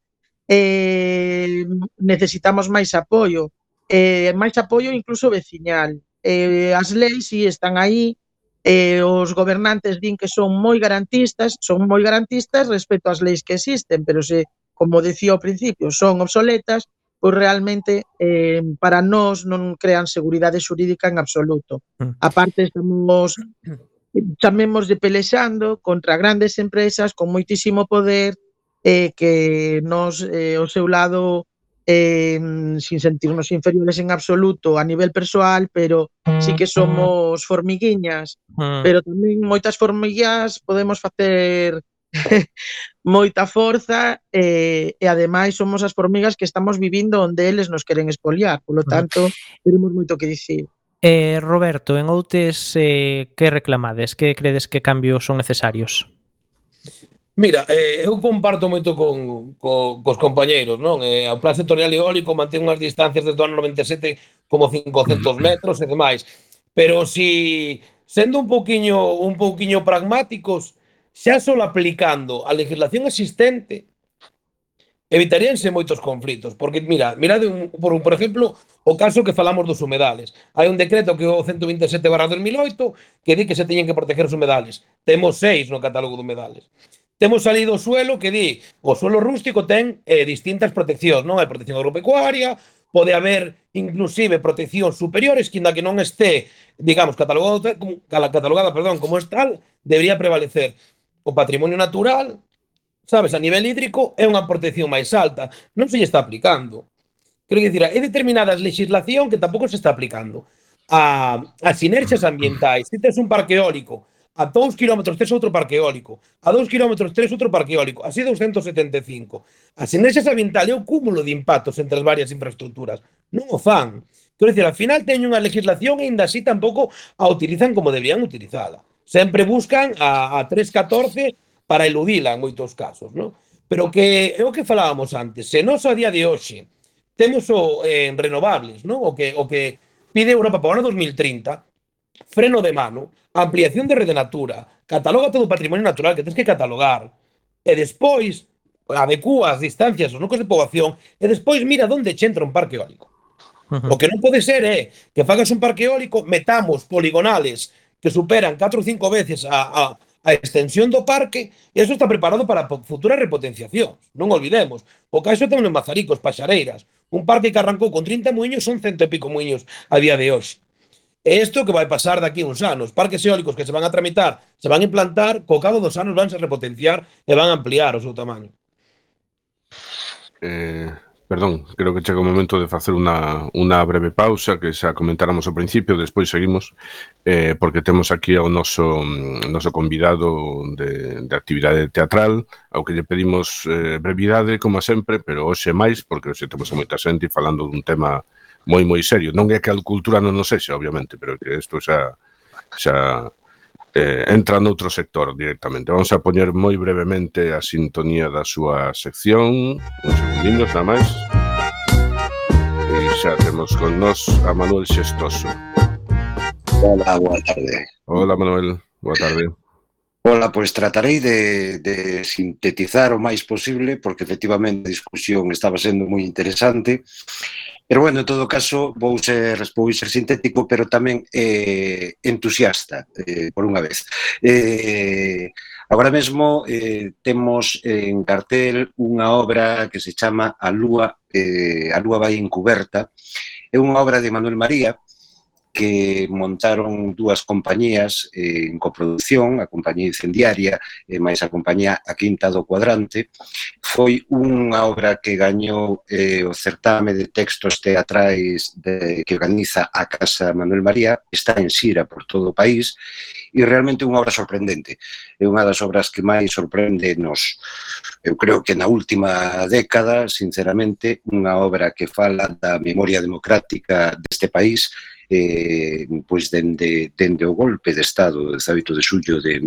necesitamos máis apoio incluso veciñal. As leis si están aí, os gobernantes din que son moi garantistas respecto ás leis que existen, pero se, como decía ao principio, son obsoletas, pois realmente para nós non crean seguridade xurídica en absoluto. A parte estamos chamemos de pelexando contra grandes empresas con moitísimo poder que nos, ao seu lado, sin sentirnos inferiores en absoluto a nivel persoal, pero sí que somos formiguiñas, pero tamén moitas formiguillas podemos facer moita forza e ademais somos as formigas que estamos vivindo onde eles nos queren espoliar, polo tanto, teremos moito que dicir. Roberto, en Outes, que reclamades? Que credes que cambios son necesarios? Mira, eu comparto moito cos compañeiros, non? O plan sectorial eólico mantén unhas distancias desde o ano 97 como 500 metros e demais. Pero si, sendo un pouquiño pragmáticos, xa só aplicando a legislación existente, evitaríanse moitos conflitos, porque mirade por exemplo, o caso que falamos dos humedales. Hai un decreto que é o 127/2008 que di que se teñen que proteger os humedales. Temos 6 no catálogo de humedales. Temos salido o suelo que di o suelo rústico ten distintas proteccións, non? Hai protección agropecuaria, pode haber inclusive proteccións superiores que ainda que non este, digamos, catalogada como es tal, debería prevalecer o patrimonio natural. Sabes, a nivel hídrico é unha protección máis alta, non se lle está aplicando. Quero dicir, hai determinadas legislación que tampouco se está aplicando. As sinerxias ambientais, se tes un parque eólico, a 2 kilómetros tes outro parque eólico, a 2 kilómetros tes outro parque eólico, así 275. As sinerxias ambientais é o cúmulo de impactos entre as varias infraestructuras. Non o fan. Quero dicir, al final teñen unha legislación e ainda así tampouco a utilizan como deberían utilizala. Sempre buscan a 314 para eludila en moitos casos, non? Pero que é o que falábamos antes, se nós a día de hoxe temos renovables, non? O que pide Europa para o ano 2030, freno de mano, ampliación de Rede Natura, cataloga todo o patrimonio natural que tens que catalogar, e despois adecúa as distancias aos núcleos de poboación e despois mira onde che entra un parque eólico. O que non pode ser é que fagas un parque eólico, metamos poligonales que superan 4 ou 5 veces a extensión do parque, e iso está preparado para futuras repotenciacións. Non olvidemos. O caso ten en Mazaricos, Paxareiras. Un parque que arrancou con 30 muiños, son 100 e pico muiños a día de hoxe. E isto que vai pasar daqui uns anos. Parques eólicos que se van a tramitar, se van a implantar, co cabo dos anos vanse repotenciar e van a ampliar o seu tamaño. Perdón, creo que chega o momento de facer unha breve pausa que xa comentáramos ao principio, despois seguimos, porque temos aquí ao noso convidado de actividade teatral, ao que lle pedimos brevidade, como sempre, pero hoxe máis, porque hoxe temos a moita xente falando dun tema moi serio. Non é que a cultura non nos sexa, obviamente, pero que isto xa entra noutro sector directamente. Vamos a poñer moi brevemente a sintonía da súa sección, uns segundiños nada máis, e xa temos con nós a Manuel Xestoso. Hola, boa tarde. Hola, Manuel, boa tarde. Hola, pois tratarei de sintetizar o máis posible, porque efectivamente a discusión estaba sendo moi interesante. Pero, bueno, en todo caso, vou ser sintético, pero tamén entusiasta, por unha vez. Agora mesmo temos en cartel unha obra que se chama A Lúa vai encuberta. É unha obra de Manuel María, que montaron dúas compañías en coproducción, a compañía Incendiaria e máis a compañía A Quinta do Cuadrante. Foi unha obra que gañou o certame de textos teatrais que organiza a Casa Manuel María, está en xira por todo o país, e realmente unha obra sorprendente. É unha das obras que máis sorprende eu creo que na última década, sinceramente, unha obra que fala da memoria democrática deste país, pois dende o golpe de Estado do 18 de xullo de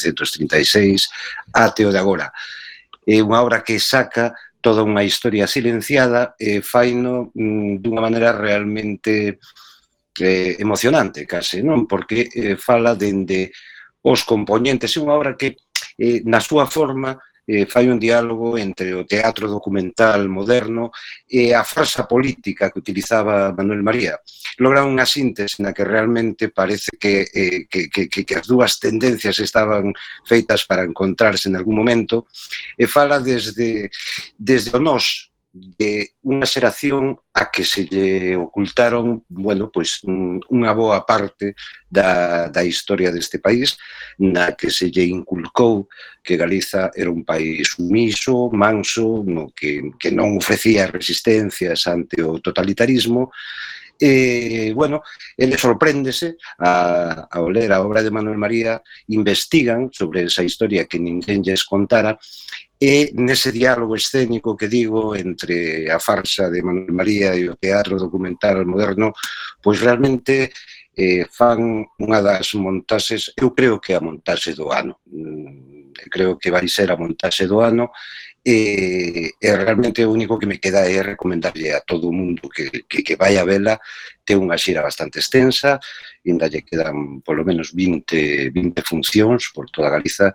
1936 até o de agora. É unha obra que saca toda unha historia silenciada e faino dunha maneira realmente emocionante, case, non? Porque fala dende os componentes. É unha obra que, na súa forma, fai un diálogo entre o teatro documental moderno e a farsa política que utilizaba Manuel María. Logra unha síntese na que realmente parece que as dúas tendencias estaban feitas para encontrarse en algún momento, e fala desde o nós de unha xeración a que se lle ocultaron, bueno, pois unha boa parte da historia deste país, na que se lle inculcou que Galiza era un país sumiso, manso, no que non ofrecía resistencias ante o totalitarismo. Bueno, ele sorpréndese ao ler a obra de Manuel María, investigan sobre esa historia que ninguén lles contara, e nese diálogo escénico que digo entre a farsa de Manuel María e o teatro documental moderno, pois realmente fan unha das montaxes, eu creo que a montaxe do ano, creo que vai ser a montaxe do ano, e realmente o único que me queda é recomendarlle a todo o mundo que vai a vela. Ten unha xira bastante extensa, ainda lle quedan polo menos 20 funcións por toda Galiza.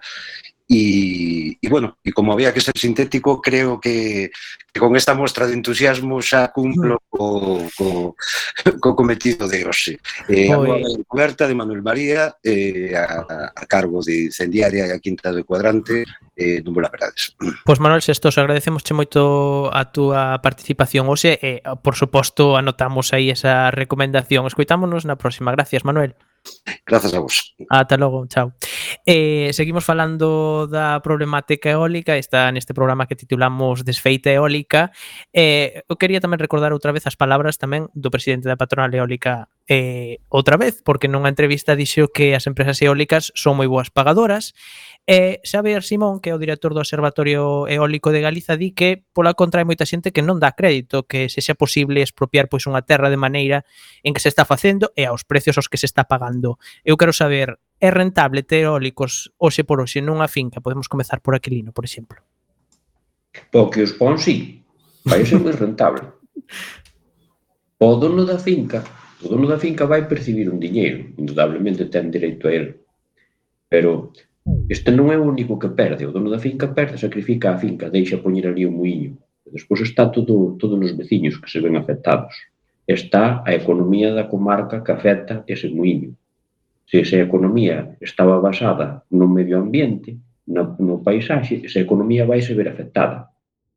E bueno, e como había que ser sintético, creo que con esta mostra de entusiasmo xa cumplo co cometido de hoxe. A Lúa vai encuberta de Manuel María, a cargo de Incendiaria e A Quinta do Cuadrante, non vos la perades. Pois Manuel Xestoso, agradecemosche moito a túa participación hoxe e, por suposto, anotamos aí esa recomendación. Escoitámonos na próxima. Gracias, Manuel. Grazas a vos. Ata logo, chao. Seguimos falando da problemática eólica, está neste programa que titulamos Desfeita eólica. Eu quería tamén recordar outra vez as palabras tamén do presidente da patronal eólica outra vez, porque nunha entrevista dixo que as empresas eólicas son moi boas pagadoras. Xavier Simón, que é o director do Observatorio Eólico de Galiza, di que pola contra hai moita xente que non dá crédito que sexa posible expropiar pois unha terra de maneira en que se está facendo e aos precios aos que se está pagando. Eu quero saber, é rentable ter eólicos hoxe por hoxe nunha finca? Podemos comezar por Aquilino, por exemplo. O que os pon, sí, vai ser moi rentable. O dono da finca vai percibir un diñeiro, indudablemente ten dereito a él, pero Este non é o único que perde. O dono da finca perde, sacrifica a finca, deixa poñer ali o muiño. Despois está todos os veciños que se ven afectados. Está a economía da comarca que afecta ese muiño. Se esa economía estaba basada no medio ambiente, no paisaxe, esa economía vai se ver afectada.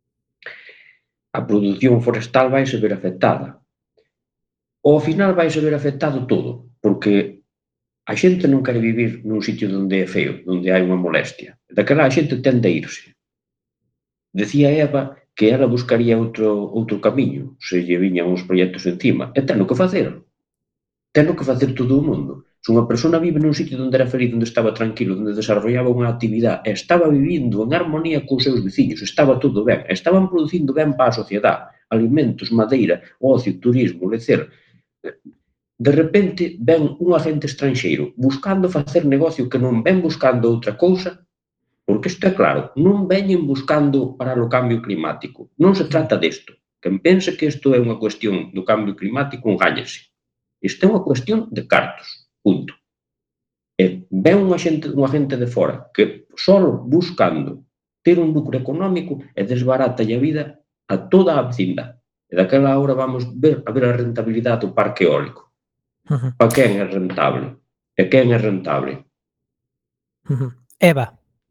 A produción forestal vai se ver afectada. Ao final vai se ver afectado todo, porque a xente non quere vivir nun sitio onde é feo, onde hai unha molestia. Daquela a xente tende a irse. Decía Eva que ela buscaría outro camiño, se lle viñan uns proxectos encima, e teno que facer. Teno que facer todo o mundo. Se unha persona vive nun sitio onde era feliz, onde estaba tranquilo, onde desarrollaba unha actividade, e estaba vivindo en armonía cos seus veciños, estaba todo ben, estaban producindo ben para a sociedade, alimentos, madeira, ocio, turismo, lecer. De repente ven un agente estranxeiro buscando facer negocio que non ven buscando outra cousa, porque isto é claro, non veñen buscando para o cambio climático. Non se trata desto. Quen pense que isto é unha cuestión do cambio climático, engáñese. Isto é unha cuestión de cartos, punto. E ven un agente de fora que só buscando ter un lucro económico e desbarata a vida a toda a vecindade. E daquela hora vamos ver a rentabilidade do parque eólico. Para quen é rentable? E quen é rentable? Eva.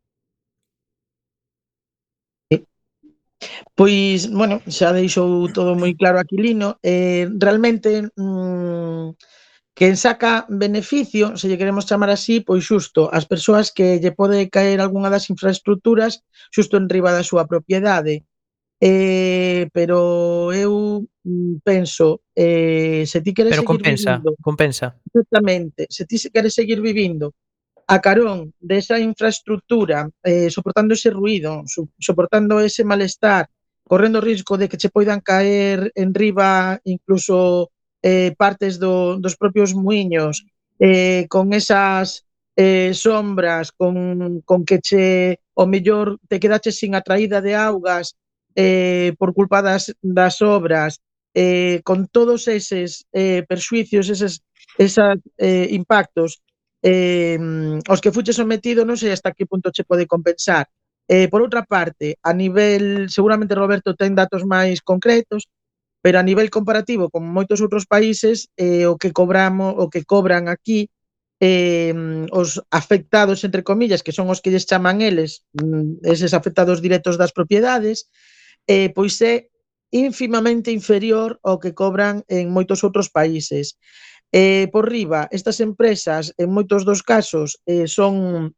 Pois, bueno, xa deixou todo moi claro Aquilino. Realmente, quen saca beneficio, se lle queremos chamar así, pois xusto as persoas que lle pode caer algunha das infraestructuras xusto en riba da súa propiedade. Pero eu penso, se ti queres seguir vivindo... compensa. Exactamente. Se ti queres seguir vivindo a carón desa infraestructura, soportando ese ruido, soportando ese malestar, correndo o risco de que che poidan caer en riba incluso partes dos propios muiños, con esas sombras, con que che, o mellor, te quedaches sin a traída de augas por culpa das obras, con todos eses perxuicios, eses impactos, os que fuches sometido, non sei hasta que punto che pode compensar. Por outra parte, a nivel, seguramente Roberto ten datos máis concretos, pero a nivel comparativo con moitos outros países, o que cobran aquí os afectados, entre comillas, que son os que lles chaman eles, eses afectados directos das propiedades, pois é ínfimamente inferior ao que cobran en moitos outros países. Por riba, estas empresas, en moitos dos casos, son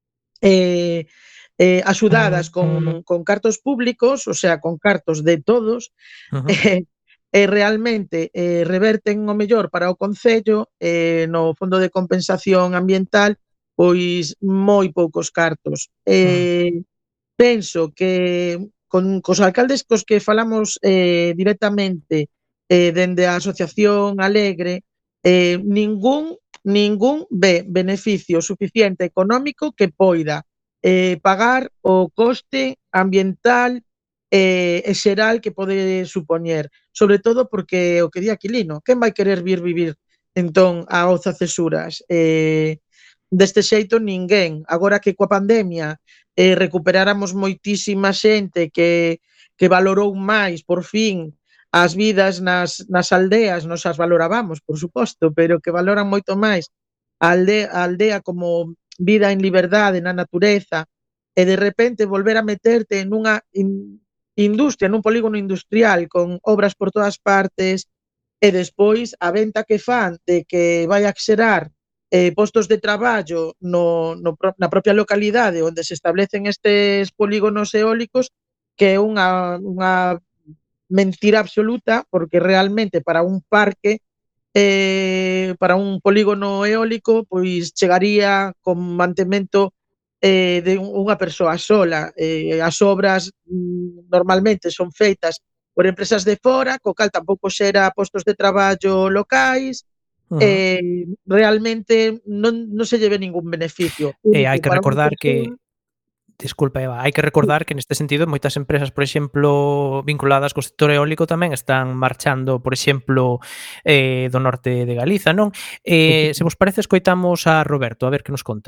axudadas con cartos públicos, o sea, con cartos de todos, e realmente reverten o mellor para o Concello, no Fondo de Compensación Ambiental, pois moi poucos cartos. Penso que cos alcaldes cos que falamos directamente dende a Asociación Alegre, ningún ve beneficio suficiente económico que poida pagar o coste ambiental e xeral que pode supoñer, sobre todo porque o que di Aquilino, quen vai querer vivir entón a Oza Cesuras? Deste xeito ninguén. Agora que coa pandemia recuperáramos moitísima xente que valorou máis, por fin, as vidas nas aldeas, nos as valorábamos, por suposto, pero que valoran moito máis a aldea como vida en liberdade, na natureza, e de repente volver a meterte nunha industria, nun polígono industrial con obras por todas partes, e despois a venta que fan de que vai a xerar postos de traballo na propia localidade onde se establecen estes polígonos eólicos, que é unha mentira absoluta, porque realmente para un parque, para un polígono eólico, pois chegaría con mantemento de unha persoa sola. As obras normalmente son feitas por empresas de fora, co cal tampouco xera postos de traballo locais, realmente non se lleve ningún beneficio. E hai que recordar que Disculpa, Eva, hai que recordar que neste sentido moitas empresas, por exemplo, vinculadas co sector eólico tamén están marchando, por exemplo, do norte de Galiza, non? Se vos parece, escoitamos a Roberto, a ver que nos conta.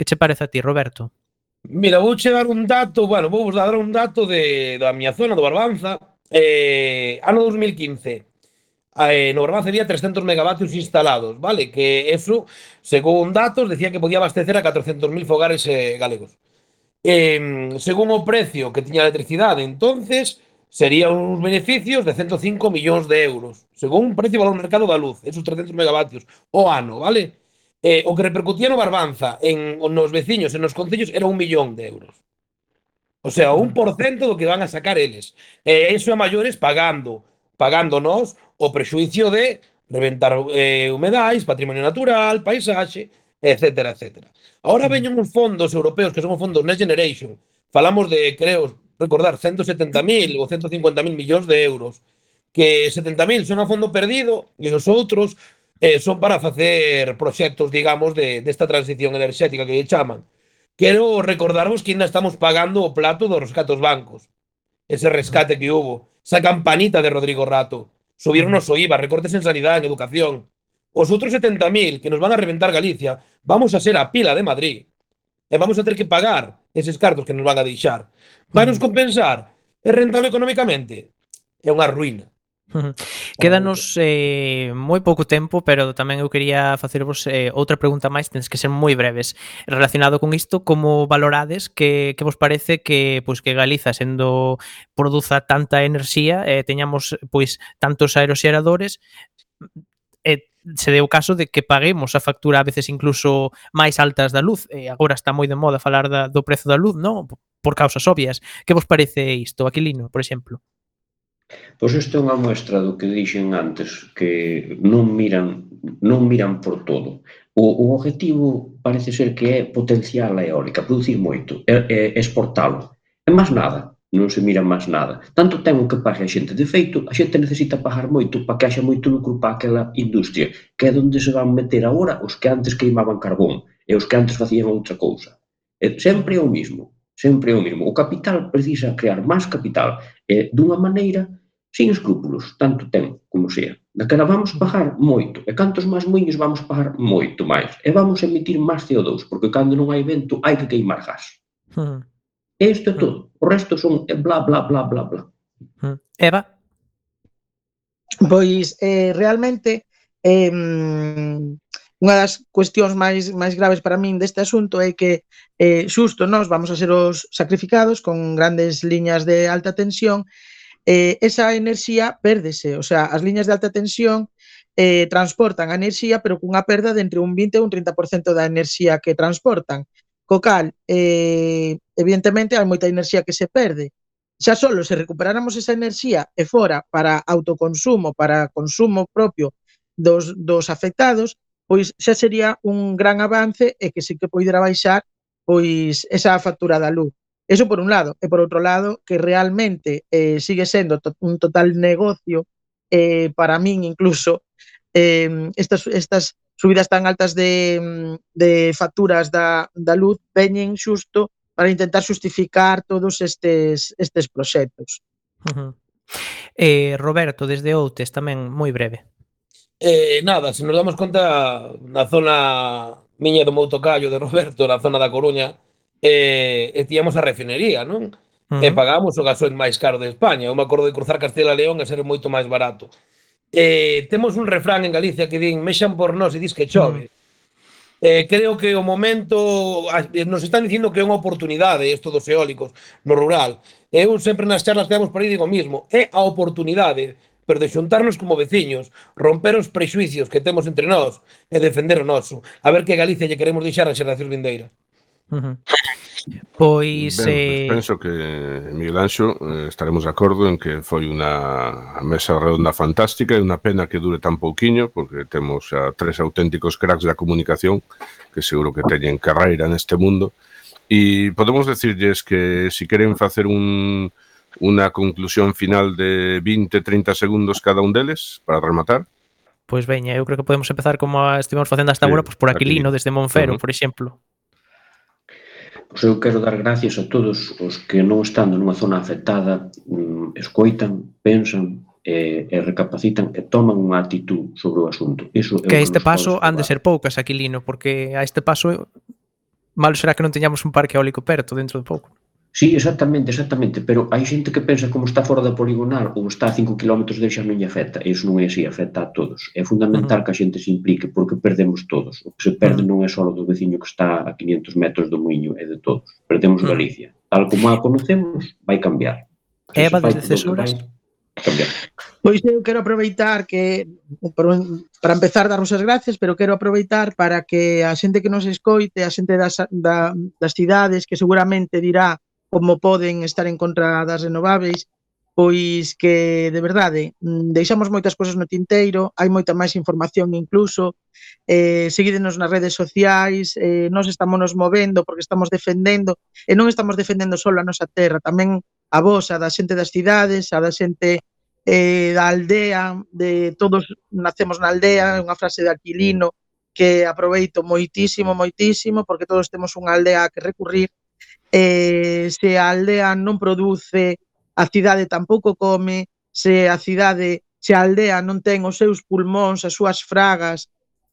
Que che parece a ti, Roberto? Mira, vou dar un dato, vou dar un dato da miña zona, do Barbanza. Ano 2015, no Barbanza había 300 megavatios instalados, vale? Que eso, según datos, decía que podía abastecer a 400.000 fogares galegos. Según o precio que tiña a electricidade, entonces, serían uns beneficios de 105 millóns de euros, según un precio e valor mercado da luz, esos 300 megavatios o ano, vale? O que repercutía no Barbanza nos veciños e nos concellos era 1 millón de euros. O sea, 1% do que van a sacar eles. Eso a maiores pagando nós o prexuicio de reventar humedais, patrimonio natural, paisaxe, etcétera, etcétera. Ahora veñen uns fondos europeos que son os fondos Next Generation. Falamos de, creo, recordar, 170.000 ou 150.000 millóns de euros. Que 70.000 son a fondo perdido e os outros son para facer proxectos, digamos, desta transición enerxética que lle chaman. Quero recordarvos que ainda estamos pagando o plato dos rescates bancos. Ese rescate que hubo. Esa campanita de Rodrigo Rato. Subirnos o IVA, recortes en sanidade, en educación. Os outros 70.000 que nos van a reventar Galicia, vamos a ser a pila de Madrid. E vamos a ter que pagar eses cartos que nos van a deixar. Vai nos compensar? É rentable económicamente? É unha ruína. Quédanos moi pouco tempo, pero tamén eu quería facervos outra pregunta máis, tens que ser moi breves. Relacionado con isto, como valorades que vos parece que Galiza, sendo produza tanta enerxía, teñamos tantos aeroxeradores, se deu caso de que paguemos a factura a veces incluso máis altas da luz. Agora está moi de moda falar do prezo da luz, non? Por causas obvias. Que vos parece isto, Aquilino, por exemplo? Pois isto é unha muestra do que dixen antes, que non miran por todo. O objetivo parece ser que é potenciar a eólica, producir moito, exportalo. E máis nada, non se mira máis nada. Tanto ten o que pague a xente. De feito, a xente necesita pagar moito para que haxa moito lucro para aquela industria, que é onde se van meter agora os que antes queimaban carbón e os que antes facían outra cousa. Sempre é o mismo, sempre é o mismo. O capital precisa crear máis capital dunha maneira sin escrúpulos, tanto ten como sea. Daquela vamos pagar moito, e cantos máis muiños vamos pagar moito máis, e vamos emitir máis CO2, porque cando non hai vento hai que queimar gas. E isto é todo. O resto son bla, bla, bla, bla, bla. Eva? Pois, realmente, unha das cuestións máis graves para min deste asunto é que xusto nós vamos a ser os sacrificados con grandes liñas de alta tensión. Esa enerxía pérdese, o sea, as liñas de alta tensión transportan a enerxía, pero cunha perda de entre un 20 e un 30% da enerxía que transportan. Co cal, evidentemente, hai moita enerxía que se perde. Xa solo se recuperáramos esa enerxía e fora para autoconsumo, para consumo propio dos afectados, pois xa sería un gran avance e que sí que poidera baixar pois esa factura da luz. Eso por un lado. E por outro lado, que realmente sigue sendo un total negocio, para min incluso, estas subidas tan altas de facturas da luz veñen xusto para intentar xustificar todos estes proxectos. Roberto, desde Outes, tamén moi breve. Nada, se nos damos conta, na zona miña do Moutocallo de Roberto, na zona da Coruña, tiñamos a refinería, non? E pagábamos o gasoil máis caro de España. Eu me acordo de cruzar Castela e León e ser moito máis barato. Temos un refrán en Galicia que din mexan por nós e dis que chove. Creo que o momento nos están dicindo que é unha oportunidade isto dos eólicos no rural. Eu sempre nas charlas que damos por aí digo mismo, é a oportunidade, pero de xuntarnos como veciños, romper os prexuicios que temos entre nós e defender o noso. A ver que Galicia lle queremos deixar a xeración vindeira. Pois penso que Miguel Anxo estaremos de acordo en que foi unha mesa redonda fantástica e unha pena que dure tan pouquiño, porque temos a tres auténticos cracks da comunicación que seguro que teñen carreira neste mundo, e podemos decirlles que si queren facer unha conclusión final de 20-30 segundos cada un deles para rematar. Pois veña, eu creo que podemos empezar como estivemos facendo hasta agora, por Aquilino, desde Monfero, por exemplo. Pois eu quero dar gracias a todos os que non estando nunha zona afectada escoitan, pensan e recapacitan e toman unha actitud sobre o asunto. Iso que a este paso han de ser poucas, Aquilino, porque a este paso Malo será que non teñamos un parque eólico perto dentro de pouco. Sí, exactamente, pero hai xente que pensa como está fora da poligonal ou está a 5 km de xa non lle afecta, e iso non é así, afecta a todos. É fundamental que a xente se implique porque perdemos todos. O que se perde non é só do veciño que está a 500 metros do muiño, é de todos. Perdemos Galicia. Tal como a conocemos, vai cambiar. Eva, desde Cesuras. Cambiar. Pois eu quero aproveitar que para empezar darnos as gracias, pero quero aproveitar para que a xente que nos escoite, a xente das cidades que seguramente dirá como poden estar en contra das renováveis, pois que de verdade deixamos moitas cousas no tinteiro, hai moita máis información incluso, seguídenos nas redes sociais, nós estamos nos movendo porque estamos defendendo, e non estamos defendendo só a nosa terra, tamén a vosa, da xente das cidades, a da xente da aldea, de todos nacemos na aldea, unha frase de Aquilino que aproveito moitísimo, porque todos temos unha aldea a que recurrir. Se a aldea non produce, a cidade tampouco come, se a aldea non ten os seus pulmóns, as súas fragas,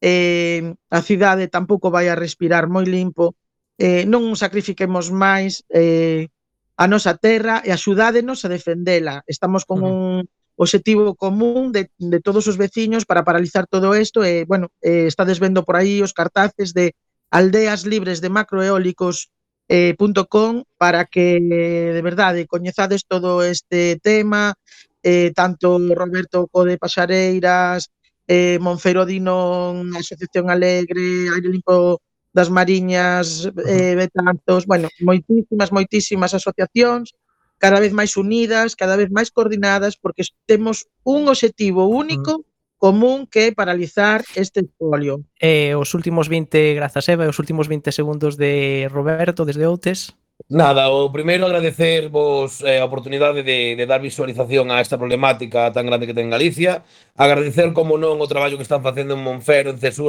a cidade tampouco vai a respirar moi limpo. Non sacrifiquemos máis a nosa terra e axudádenos a defendela. Estamos con un obxectivo común de todos os veciños para paralizar todo isto e, bueno, estades vendo por aí os cartaces de aldeas libres de macroeólicos.com para que, de verdade, coñezades todo este tema, tanto Roberto Code Paxareiras, Monfeiro Dinón, Asociación Alegre, Aire Limpo das Mariñas, Betanzos, bueno, moitísimas asociacións, cada vez máis unidas, cada vez máis coordinadas, porque temos un obxectivo único común que é paralizar este espolio. Os últimos 20, grazas Eva, e os últimos 20 segundos de Roberto desde Outes. Nada, o primeiro agradecervos a oportunidade de dar visualización a esta problemática tan grande que ten Galicia, agradecer, como non, o traballo que están facendo en Monfero, en Cesuras,